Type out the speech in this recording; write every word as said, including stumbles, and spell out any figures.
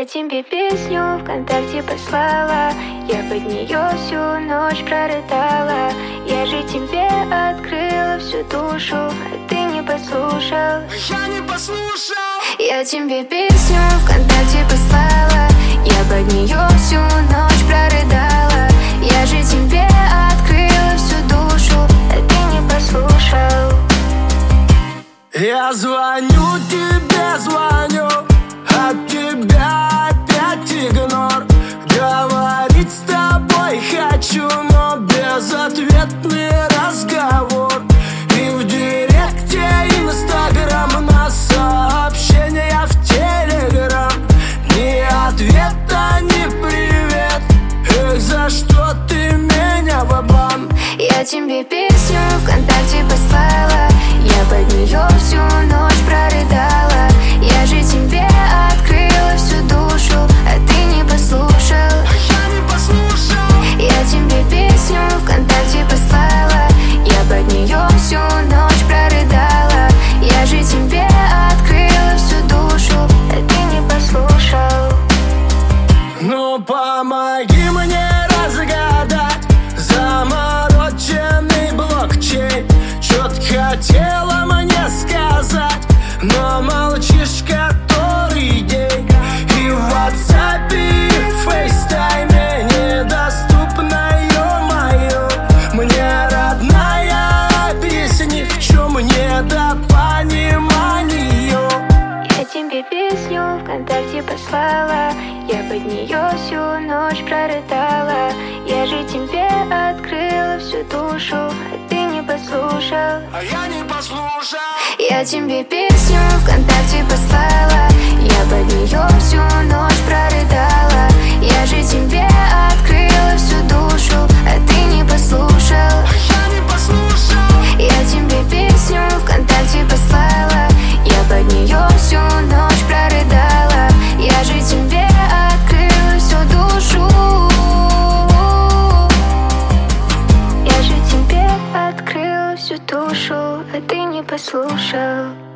Я тебе песню ВКонтакте послала, я под нее всю ночь прорыдала. Я же тебе открыла всю душу, а ты не послушал. Я не послушал. Я тебе песню ВКонтакте послала, я под нее всю ночь прорыдала. Я же тебе открыла всю душу, а ты не послушал. Я звоню тебе, звоню, от тебя опять игнор. Говорить с тобой хочу, но безответный разговор. И в директе Инстаграм на сообщения в Телеграм. Ни ответа, ни привет. Эх, за что ты меня в обман? Я тебе песню ВКонтакте послала, я под нее всю ночь прорыдала. Я же тебе открыла всю душу, а ты не послушал. Я не послушал. Я тебе песню ВКонтакте послала, я под нее всю ночь прорыдала. Я же тебе открыла всю душу, а ты не послушал. Ну помоги мне разгадать замороченный блокчейн. Чё-то хотела мне сказать, но молчишь который день. И в WhatsApp, и в FaceTime недоступна, ё-моё. Мне родная, объясни, в чём недопонимание. Я тебе песню ВКонтакте послала, я под нее всю ночь прорыдала. Я же тебе открыла всю душу, а ты не послушал. А я не послушал. Я тебе песню ВКонтакте послала, я под нее всю ночь прорыдала. Я же тебе открыла всю душу, а ты не послушал. Я не послушал. Я тебе песню ВКонтакте послала, я под нее всю ночь прорыдала. Я же тебе открыла всю душу. Я же тебе открыла всю душу, а ты не послушал.